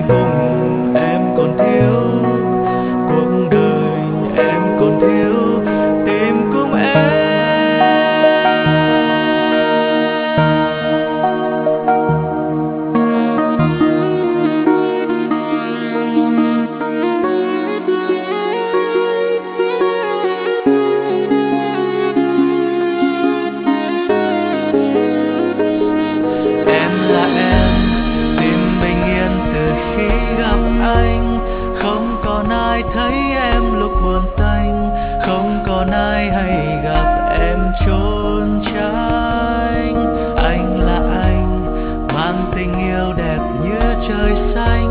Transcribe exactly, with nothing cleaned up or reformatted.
vùng em còn thiếu, cuộc đời em còn thiếu, tìm cùng em. Em là em, tìm bình yên từ khi gặp anh. Không còn ai thấy em lúc buồn tênh, không còn ai hay gặp em trốn tránh. Anh là anh, mang tình yêu đẹp như trời xanh.